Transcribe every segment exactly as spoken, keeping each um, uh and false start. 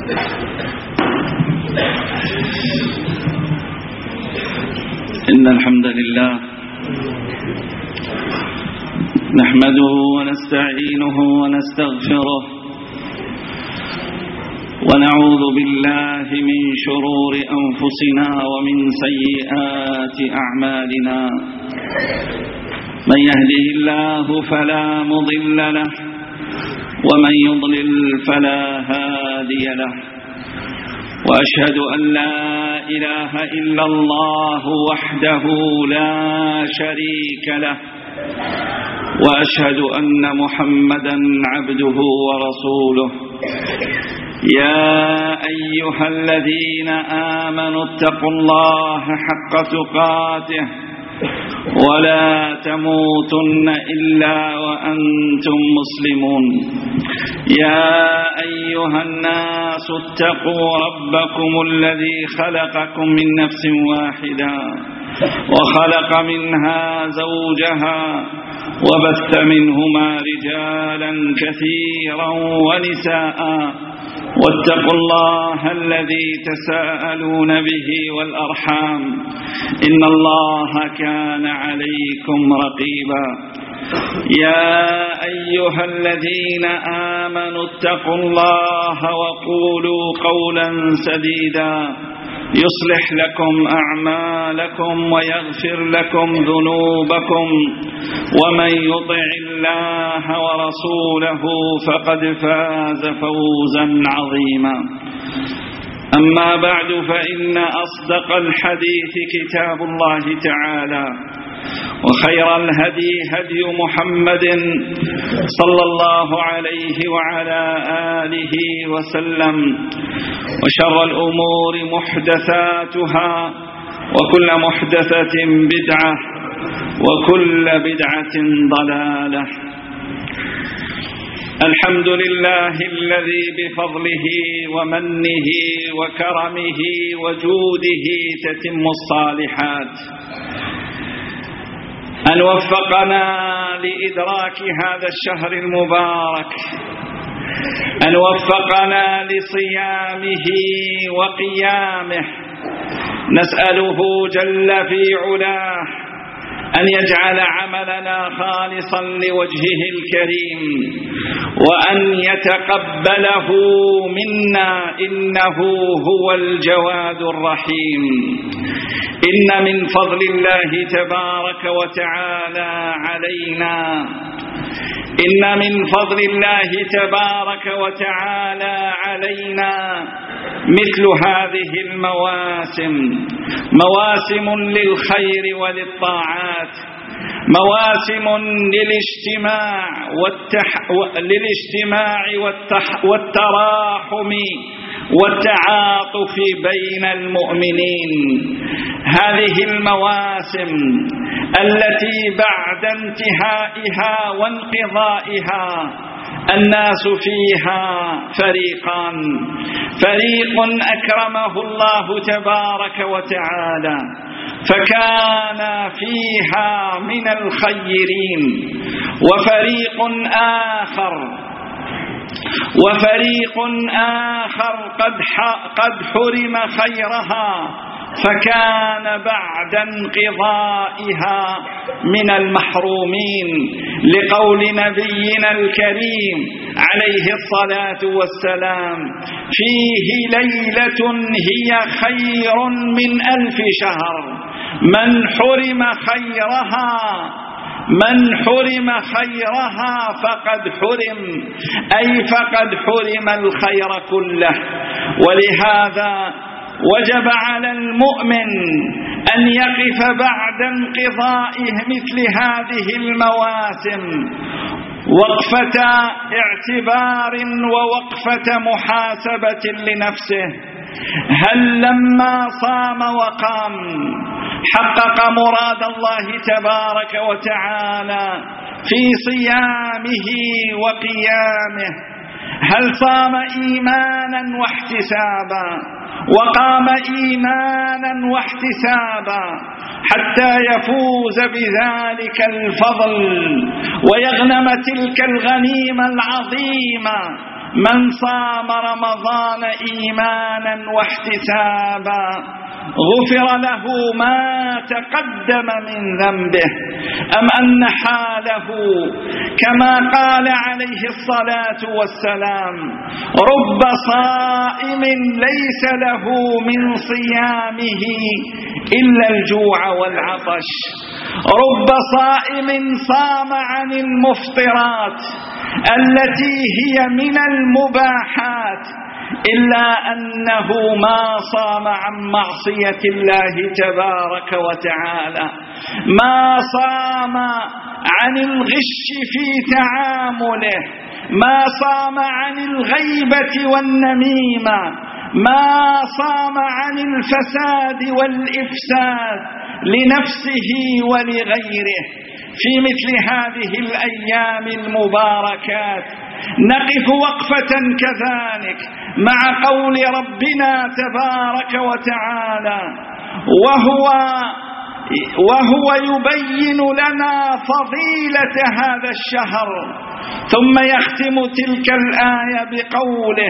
إن الحمد لله نحمده ونستعينه ونستغفره ونعوذ بالله من شرور أنفسنا ومن سيئات أعمالنا. من يهده الله فلا مضل له ومن يضلل فلا هادي له، وأشهد أن لا إله إلا الله وحده لا شريك له، وأشهد أن محمدا عبده ورسوله. يا أيها الذين آمنوا اتقوا الله حق تقاته ولا تموتن إلا وأنتم مسلمون. يا أيها الناس اتقوا ربكم الذي خلقكم من نفس واحدة وخلق منها زوجها وبث منهما رجالا كثيرا ونساء، واتقوا الله الذي تساءلون به والأرحام إن الله كان عليكم رقيبا. يا أيها الذين آمنوا اتقوا الله وقولوا قولا سديدا يصلح لكم أعمالكم ويغفر لكم ذنوبكم، ومن يطع الله ورسوله فقد فاز فوزا عظيما. أما بعد، فإن أصدق الحديث كتاب الله تعالى، وخير الهدي هدي محمد صلى الله عليه وعلى آله وسلم، وشر الأمور محدثاتها، وكل محدثة بدعة، وكل بدعة ضلالة. الحمد لله الذي بفضله ومنه وكرمه وجوده تتم الصالحات، أن وفقنا لإدراك هذا الشهر المبارك، أن وفقنا لصيامه وقيامه. نسأله جل في علاه أن يجعل عملنا خالصا لوجهه الكريم، وأن يتقبله منا إنه هو الجواد الرحيم. إن من فضل الله تبارك وتعالى علينا إن من فضل الله تبارك وتعالى علينا مثل هذه المواسم، مواسم للخير وللطاعات، مواسم للاجتماع والتح... للاجتماع والتح... والتراحم والتعاطف بين المؤمنين. هذه المواسم التي بعد انتهائها وانقضائها الناس فيها فريقان: فريق أكرمه الله تبارك وتعالى فكان فيها من الخيرين، وفريق آخر وفريق آخر قد قد حرم خيرها فكان بعد انقضائها من المحرومين، لقول نبينا الكريم عليه الصلاة والسلام: فيه ليلة هي خير من ألف شهر، من حرم خيرها من حرم خيرها فقد حرم، أي فقد حرم الخير كله. ولهذا وجب على المؤمن أن يقف بعد انقضائه مثل هذه المواسم وقفة اعتبار ووقفة محاسبة لنفسه. هل لما صام وقام حقق مراد الله تبارك وتعالى في صيامه وقيامه؟ هل صام إيمانا واحتسابا وقام إيمانا واحتسابا حتى يفوز بذلك الفضل ويغنم تلك الغنيمة العظيمة من صام رمضان إيمانا واحتسابا غفر له ما تقدم من ذنبه، أم أن حاله كما قال عليه الصلاة والسلام: رب صائم ليس له من صيامه إلا الجوع والعطش. رب صائم صام عن المفطرات التي هي من المباحات، إلا أنه ما صام عن معصية الله تبارك وتعالى، ما صام عن الغش في تعامله، ما صام عن الغيبة والنميمة، ما صام عن الفساد والإفساد لنفسه ولغيره. في مثل هذه الأيام المباركات نقف وقفة كذلك مع قول ربنا تبارك وتعالى وهو وهو يبين لنا فضيلة هذا الشهر، ثم يختم تلك الآية بقوله: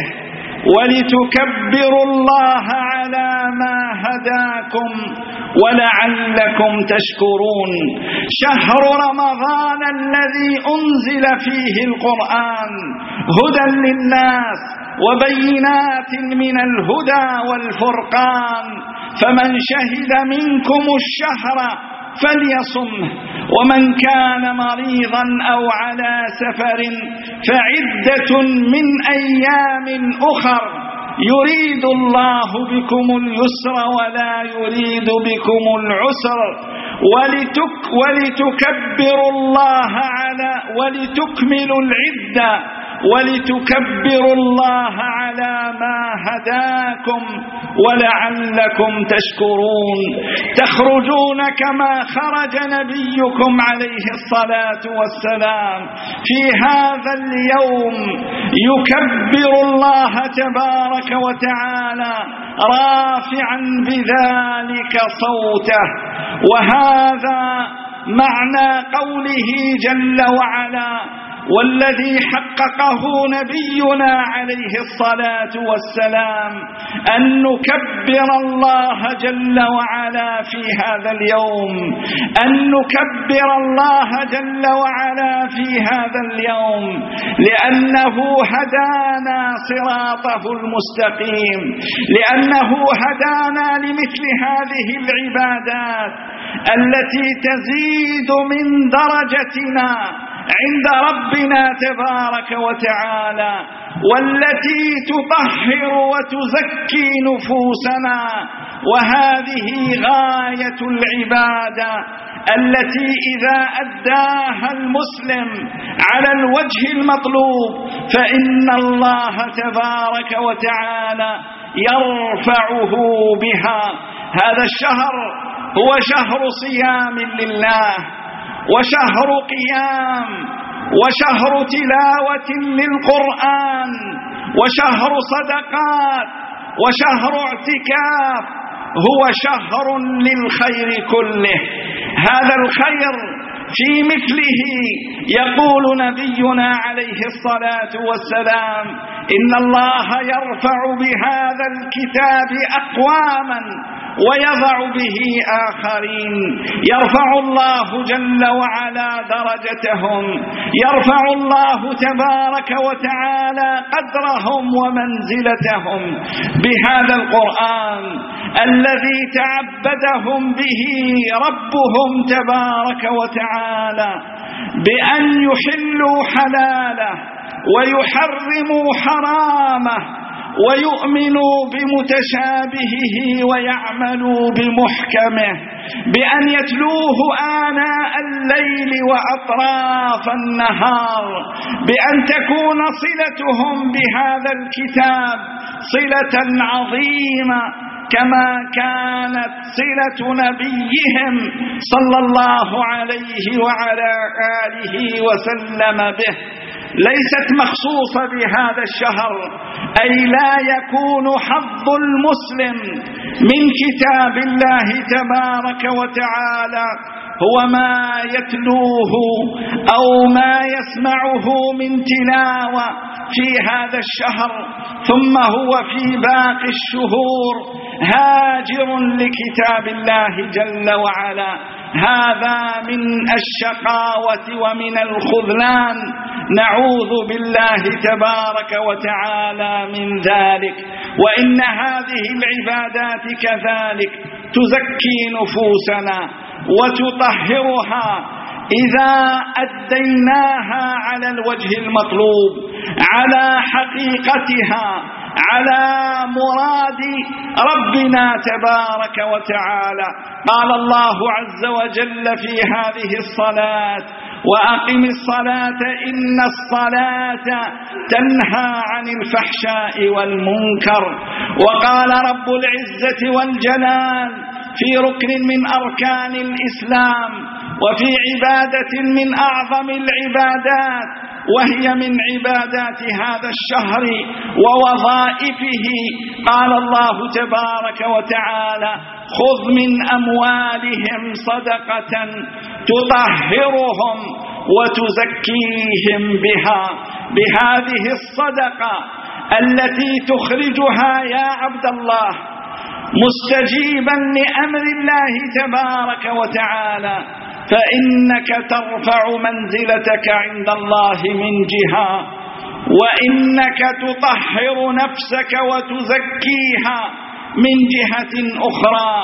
ولتكبروا الله على ما هداكم ولعلكم تشكرون. شهر رمضان الذي أنزل فيه القرآن هدى للناس وبينات من الهدى والفرقان، فمن شهد منكم الشهر فليصمه، ومن كان مريضا أو على سفر فعدة من أيام أخر يريد الله بكم اليسر ولا يريد بكم العسر ولتك ولتكبروا الله على ولتكملوا العدة ولتكبروا الله على ما هداكم ولعلكم تشكرون. تخرجون كما خرج نبيكم عليه الصلاة والسلام في هذا اليوم يكبر الله تبارك وتعالى رافعا بذلك صوته، وهذا معنى قوله جل وعلا: والذي حققه نبينا عليه الصلاة والسلام أن نكبر الله جل وعلا في هذا اليوم، أن نكبر الله جل وعلا في هذا اليوم لأنه هدانا صراطه المستقيم، لأنه هدانا لمثل هذه العبادات التي تزيد من درجتنا عند ربنا تبارك وتعالى، والتي تطهر وتزكي نفوسنا، وهذه غاية العبادة التي إذا أداها المسلم على الوجه المطلوب فإن الله تبارك وتعالى يرفعه بها. هذا الشهر هو شهر صيام لله، وشهر قيام، وشهر تلاوة للقرآن، وشهر صدقات، وشهر اعتكاف، هو شهر للخير كله. هذا الخير في مثله يقول نبينا عليه الصلاة والسلام: إن الله يرفع بهذا الكتاب أقواما ويضع به آخرين. يرفع الله جل وعلا درجتهم، يرفع الله تبارك وتعالى قدرهم ومنزلتهم بهذا القرآن الذي تعبدهم به ربهم تبارك وتعالى بأن يحلوا حلاله ويحرموا حرامه ويؤمنوا بمتشابهه ويعملوا بمحكمه، بأن يتلوه آناء الليل وأطراف النهار، بأن تكون صلتهم بهذا الكتاب صلة عظيمة كما كانت صلة نبيهم صلى الله عليه وعلى آله وسلم به. ليست مخصوصة بهذا الشهر، أي لا يكون حظ المسلم من كتاب الله تبارك وتعالى هو ما يتلوه أو ما يسمعه من تلاوة في هذا الشهر، ثم هو في باقي الشهور هاجر لكتاب الله جل وعلا. هذا من الشقاوة ومن الخذلان، نعوذ بالله تبارك وتعالى من ذلك. وإن هذه العبادات كذلك تزكي نفوسنا وتطهرها إذا أديناها على الوجه المطلوب، على حقيقتها، على مراد ربنا تبارك وتعالى. قال الله عز وجل في هذه الصلاة: وأقم الصلاة إن الصلاة تنهى عن الفحشاء والمنكر. وقال رب العزة والجلال في ركن من أركان الإسلام وفي عبادة من أعظم العبادات، وهي من عبادات هذا الشهر ووظائفه، قال الله تبارك وتعالى: خذ من أموالهم صدقة تطهرهم وتزكيهم بها. بهذه الصدقة التي تخرجها يا عبد الله مستجيبا لأمر الله تبارك وتعالى، فإنك ترفع منزلتك عند الله من جهة، وإنك تطهر نفسك وتزكيها من جهة أخرى.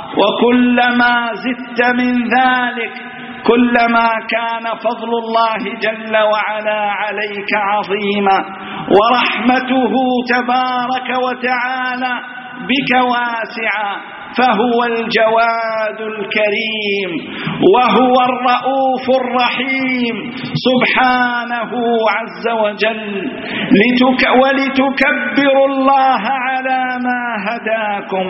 وكلما زدت من ذلك كلما كان فضل الله جل وعلا عليك عظيما، ورحمته تبارك وتعالى بك واسعة، فهو الجواد الكريم وهو الرؤوف الرحيم سبحانه عز وجل. لتك ولتكبروا الله على ما هداكم.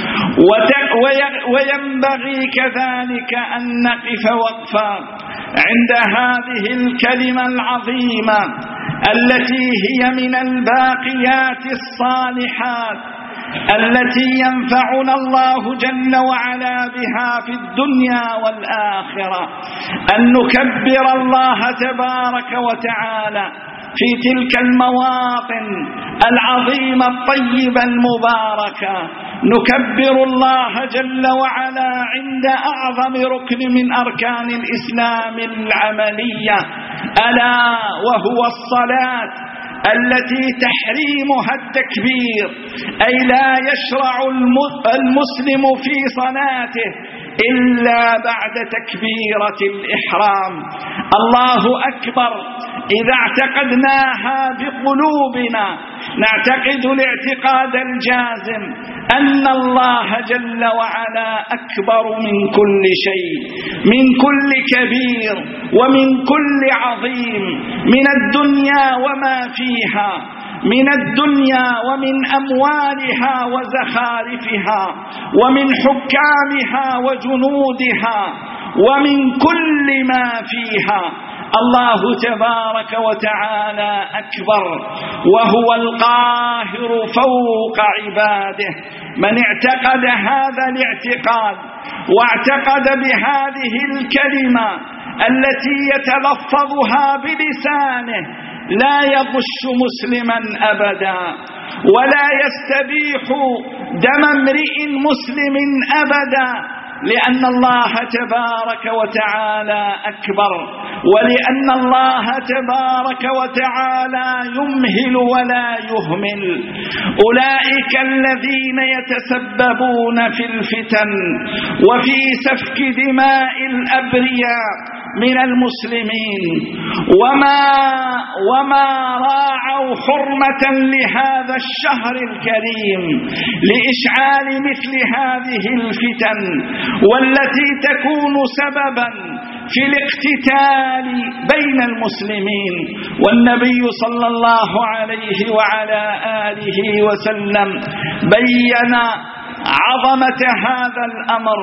وينبغي كذلك أن نقف وقفا عند هذه الكلمة العظيمة التي هي من الباقيات الصالحات التي ينفعنا الله جل وعلا بها في الدنيا والآخرة، أن نكبر الله تبارك وتعالى في تلك المواطن العظيمة الطيبة المباركة. نكبر الله جل وعلا عند أعظم ركن من أركان الإسلام العملية، ألا وهو الصلاة، التي تحريمها التكبير، أي لا يشرع المسلم في صلاته إلا بعد تكبيرة الإحرام. الله أكبر إذا اعتقدناها بقلوبنا نعتقد الاعتقاد الجازم أن الله جل وعلا أكبر من كل شيء، من كل كبير ومن كل عظيم، من الدنيا وما فيها، من الدنيا ومن أموالها وزخارفها ومن حكامها وجنودها ومن كل ما فيها. الله تبارك وتعالى أكبر، وهو القاهر فوق عباده. من اعتقد هذا الاعتقاد واعتقد بهذه الكلمة التي يتلفظها بلسانه لا يغش مسلما أبدا، ولا يستبيح دم امرئ مسلم أبدا، لأن الله تبارك وتعالى أكبر، ولأن الله تبارك وتعالى يمهل ولا يهمل. أولئك الذين يتسببون في الفتن وفي سفك دماء الأبرياء من المسلمين، وما وما راعوا حرمة لهذا الشهر الكريم لإشعال مثل هذه الفتن، والتي تكون سببا في الاقتتال بين المسلمين. والنبي صلى الله عليه وعلى آله وسلم بين عظمة هذا الأمر،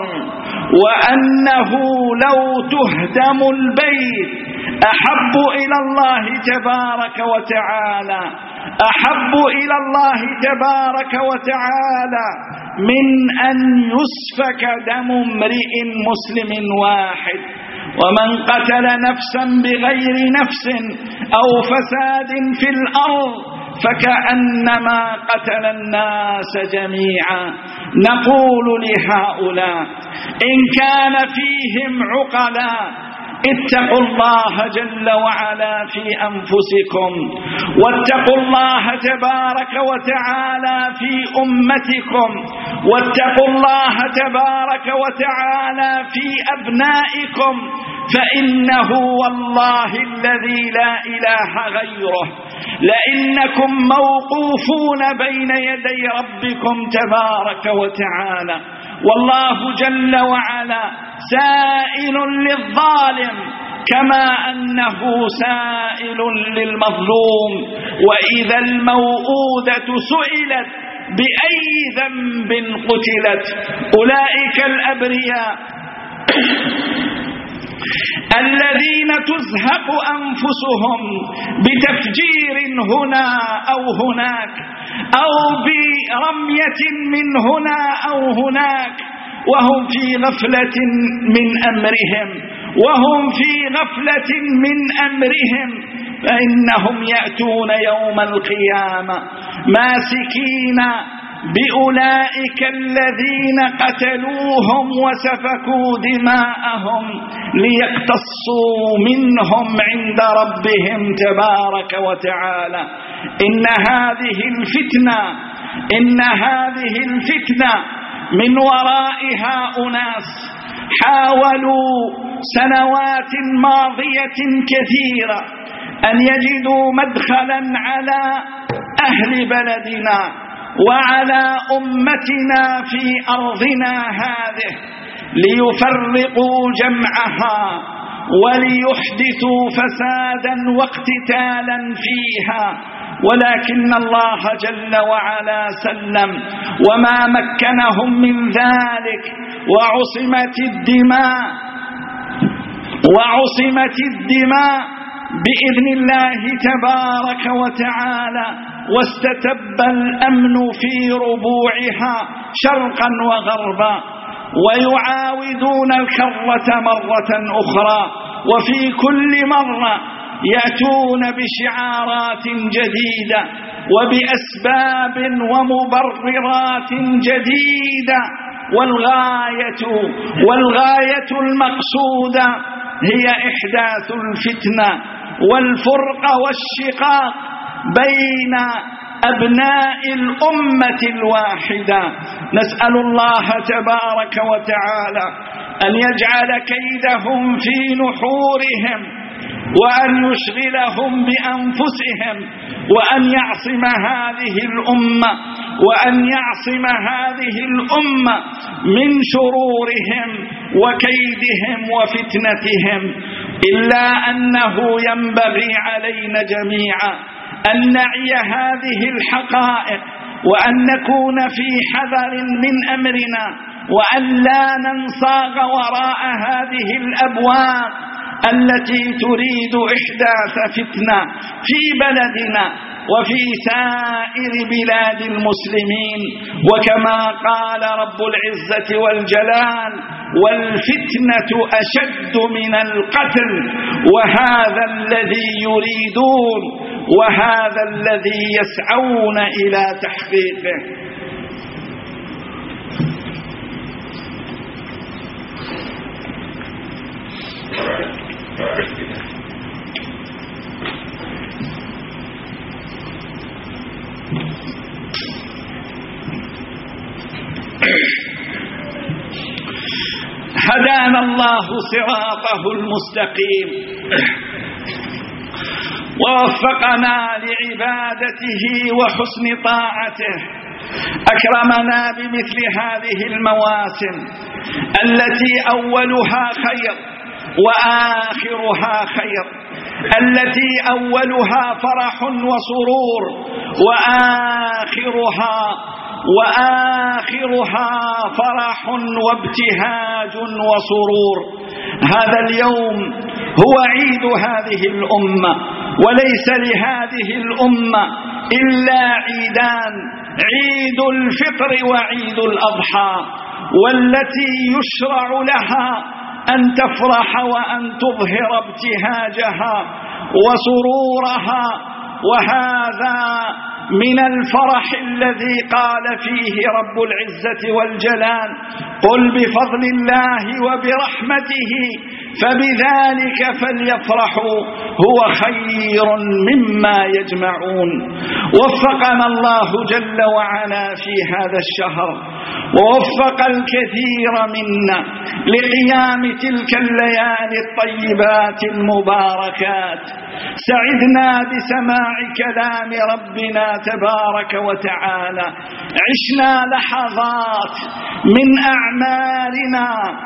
وأنه لو تهدم البيت أحب إلى الله تبارك وتعالى أحب إلى الله تبارك وتعالى من أن يسفك دم امرئ مسلم واحد. ومن قتل نفسا بغير نفس أو فساد في الأرض فكأنما قتل الناس جميعا. نقول لهؤلاء إن كان فيهم عقلاء اتقوا الله جل وعلا في أنفسكم، واتقوا الله تبارك وتعالى في أمتكم، واتقوا الله تبارك وتعالى في أبنائكم، فإنه والله الذي لا إله غيره لإنكم موقوفون بين يدي ربكم تبارك وتعالى، والله جل وعلا سائل للظالم كما أنه سائل للمظلوم. وإذا الموءودة سئلت بأي ذنب قتلت. أولئك الأبرياء الذين تزهق أنفسهم بتفجير هنا أو هناك أو برمية من هنا أو هناك وهم في غفلة من أمرهم وهم في غفلة من أمرهم فإنهم يأتون يوم القيامة ماسكين بأولئك الذين قتلوهم وسفكوا دماءهم ليقتصوا منهم عند ربهم تبارك وتعالى. إن هذه الفتنة إن هذه الفتنة من ورائها أناس حاولوا سنوات ماضية كثيرة أن يجدوا مدخلا على أهل بلدنا وعلى أمتنا في أرضنا هذه ليفرقوا جمعها وليحدثوا فسادا واقتتالا فيها، ولكن الله جل وعلا سلم وما مكنهم من ذلك، وعصمت الدماء وعصمت الدماء بإذن الله تبارك وتعالى، واستتب الأمن في ربوعها شرقا وغربا، ويعاودون الكرة مرة أخرى، وفي كل مرة يأتون بشعارات جديدة وبأسباب ومبررات جديدة، والغاية والغاية المقصودة هي إحداث الفتنة والفرقة والشقاق بين أبناء الأمة الواحدة. نسأل الله تبارك وتعالى أن يجعل كيدهم في نحورهم، وأن يشغلهم بأنفسهم، وأن يعصم هذه الأمة وأن يعصم هذه الأمة من شرورهم وكيدهم وفتنتهم. إلا أنه ينبغي علينا جميعا أن نعي هذه الحقائق، وأن نكون في حذر من أمرنا، وأن لا ننصاغ وراء هذه الأبواب التي تريد إحداث فتنة في بلدنا وفي سائر بلاد المسلمين. وكما قال رب العزة والجلال: والفتنة أشد من القتل، وهذا الذي يريدون وهذا الذي يسعون إلى تحقيقه. هدانا الله صراطه المستقيم ووفقنا لعبادته وحسن طاعته، أكرمنا بمثل هذه المواسم التي أولها خير وآخرها خير، التي أولها فرح وسرور وآخرها وآخرها فرح وابتهاج وسرور. هذا اليوم هو عيد هذه الأمة، وليس لهذه الأمة إلا عيدان: عيد الفطر وعيد الأضحى، والتي يشرع لها أن تفرح وأن تظهر ابتهاجها وسرورها. وهذا من الفرح الذي قال فيه رب العزة والجلال: قل بفضل الله وبرحمته فبذلك فليفرحوا هو خير مما يجمعون. وفقنا الله جل وعلا في هذا الشهر، ووفق الكثير منا لقيام تلك الليالي الطيبات المباركات. سعدنا بسماع كلام ربنا تبارك وتعالى، عشنا لحظات من أعمالنا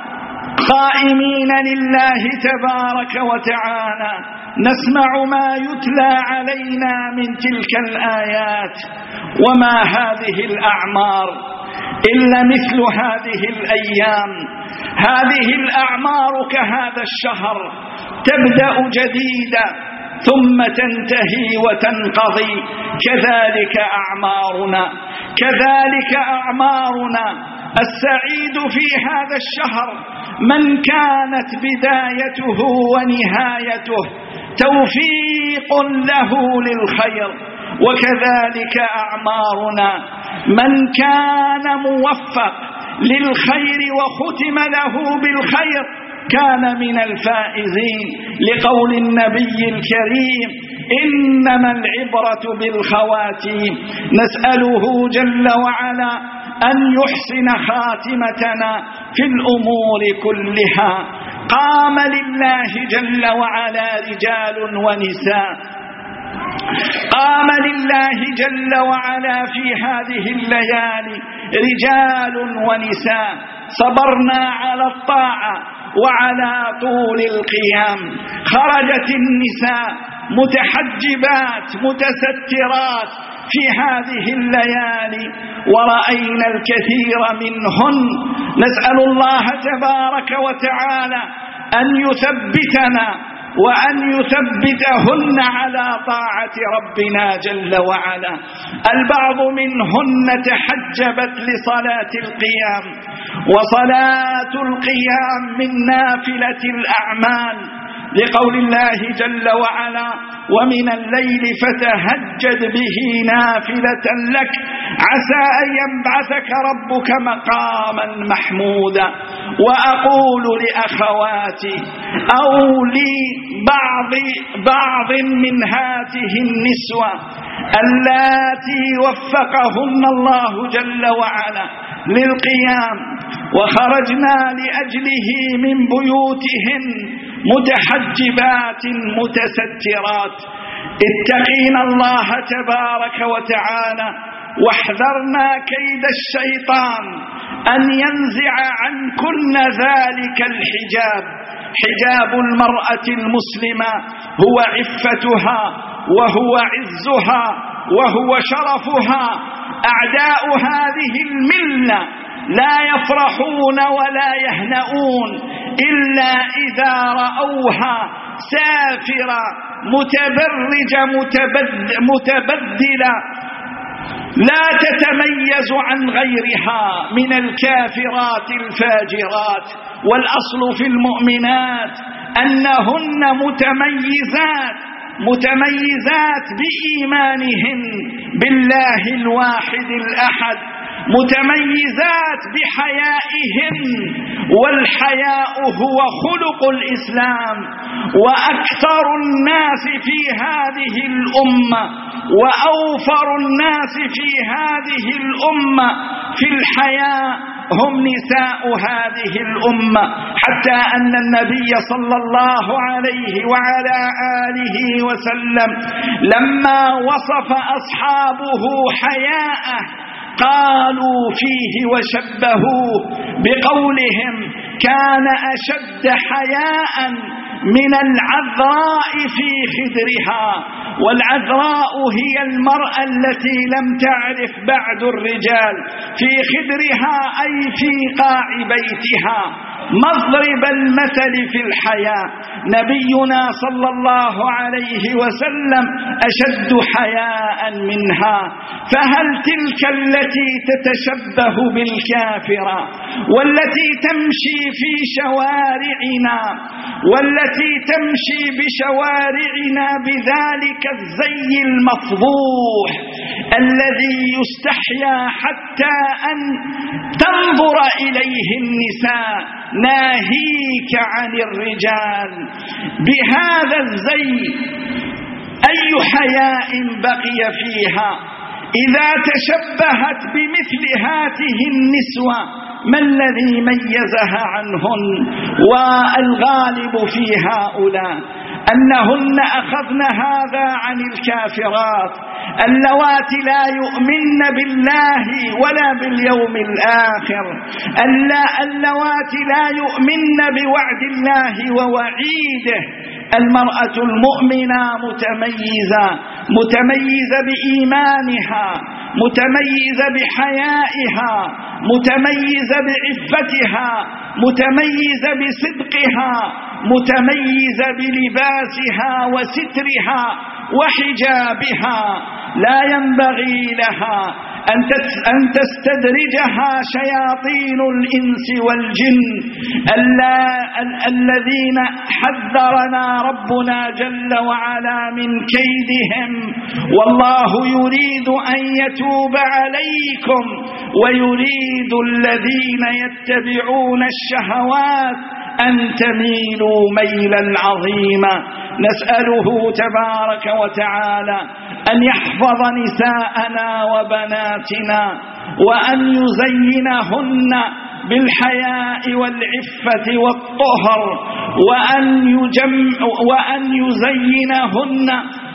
قائمين لله تبارك وتعالى، نسمع ما يتلى علينا من تلك الآيات. وما هذه الأعمار إلا مثل هذه الأيام. هذه الأعمار كهذا الشهر، تبدأ جديدة ثم تنتهي وتنقضي. كذلك أعمارنا، كذلك أعمارنا. السعيد في هذا الشهر من كانت بدايته ونهايته توفيق له للخير، وكذلك أعمارنا من كان موفق للخير وختم له بالخير كان من الفائزين، لقول النبي الكريم: إنما العبرة بالخواتيم. نسأله جل وعلا أن يحسن خاتمتنا في الأمور كلها. قام لله جل وعلا رجال ونساء، قام لله جل وعلا في هذه الليالي رجال ونساء صبرنا على الطاعة وعلى طول القيام. خرجت النساء متحجبات متسترات في هذه الليالي، ورأينا الكثير منهن. نسأل الله تبارك وتعالى أن يثبتنا وأن يثبتهن على طاعة ربنا جل وعلا. البعض منهن تحجبت لصلاة القيام، وصلاة القيام من نافلة الأعمال، لقول الله جل وعلا: ومن الليل فتهجد به نافلة لك عسى أن يبعثك ربك مقاما محمودا. وأقول لأخواتي أو لبعض بعض من هذه النسوة اللاتي وفقهن الله جل وعلا للقيام وخرجنا لأجله من بيوتهن متحجبات متسترات: اتقين الله تبارك وتعالى، واحذرنا كيد الشيطان أن ينزع عنكن ذلك الحجاب. حجاب المرأة المسلمة هو عفتها وهو عزها وهو شرفها. أعداء هذه الملة لا يفرحون ولا يهنؤون إلا إذا رأوها سافرة متبرجة متبدلة لا تتميز عن غيرها من الكافرات الفاجرات. والأصل في المؤمنات أنهن متميزات متميزات بإيمانهن بالله الواحد الأحد، متميزات بحيائهن، والحياء هو خلق الإسلام. وأكثر الناس في هذه الأمة وأوفر الناس في هذه الأمة في الحياء هم نساء هذه الأمة، حتى أن النبي صلى الله عليه وعلى آله وسلم لما وصف أصحابه حياءه قالوا فيه وشبهوه بقولهم: كان أشد حياء من العذراء في خدرها. والعذراء هي المرأة التي لم تعرف بعد الرجال، في خدرها أي في قاع بيتها. مضرب المثل في الحياء. نبينا صلى الله عليه وسلم أشد حياء منها، فهل تلك التي تتشبه بالكافرة والتي تمشي في شوارعنا والتي تمشي بشوارعنا بذلك الزي المفضوح الذي يستحيا حتى أن تنظر إليه النساء ناهيك عن الرجال، بهذا الزي أي حياء بقي فيها؟ إذا تشبهت بمثل هذه النسوة ما الذي ميزها عنهن؟ والغالب في هؤلاء أنهن أخذن هذا عن الكافرات اللواتي لا يؤمن بالله ولا باليوم الآخر، اللواتي لا يؤمن بوعد الله ووعيده. المرأة المؤمنة متميزة، متميزة بإيمانها، متميزة بحيائها، متميزة بعفتها، متميزة بصدقها، متميزة بلباسها وسترها وحجابها. لا ينبغي لها أن تستدرجها شياطين الإنس والجن الذين حذرنا ربنا جل وعلا من كيدهم. والله يريد أن يتوب عليكم ويريد الذين يتبعون الشهوات أن تميلوا ميلا عظيما. نسأله تبارك وتعالى أن يحفظ نساءنا وبناتنا وأن يزينهن بالحياء والعفة والطهر، وأن, يجم وأن يزينهن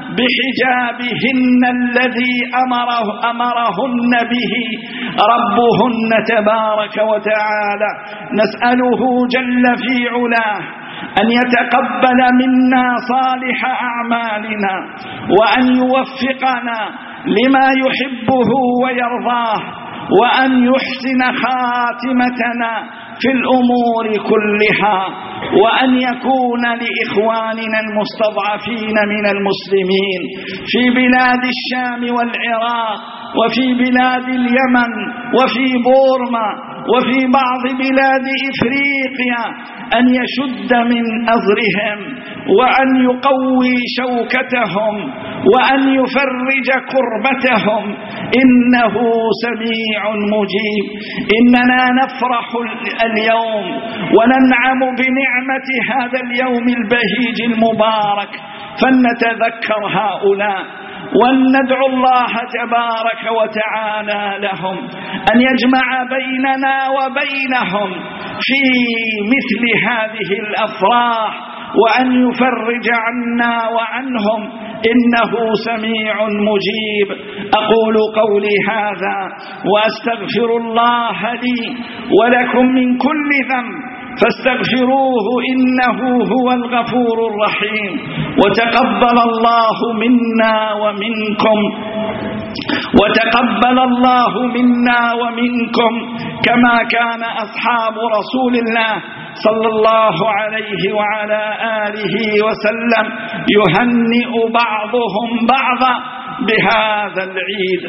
بحجابهن الذي أمره أمرهن به ربهن تبارك وتعالى. نسأله جل في علاه أن يتقبل منا صالح أعمالنا وأن يوفقنا لما يحبه ويرضاه، وأن يحسن خاتمتنا في الأمور كلها، وأن يكون لإخواننا المستضعفين من المسلمين في بلاد الشام والعراق وفي بلاد اليمن وفي بورما وفي بعض بلاد إفريقيا أن يشد من أزرهم وأن يقوي شوكتهم وأن يفرج كربتهم، إنه سميع مجيب. إننا نفرح اليوم وننعم بنعمة هذا اليوم البهيج المبارك، فلنتذكر هؤلاء وندعو الله تبارك وتعالى لهم أن يجمع بيننا وبينهم في مثل هذه الأفراح، وأن يفرج عنا وعنهم، إنه سميع مجيب. أقول قولي هذا وأستغفر الله لي ولكم من كل ذنب فاستغفروه إنه هو الغفور الرحيم. وتقبل الله منا ومنكم وتقبل الله منا ومنكم كما كان أصحاب رسول الله صلى الله عليه وعلى آله وسلم يهنئ بعضهم بعضا بهذا العيد.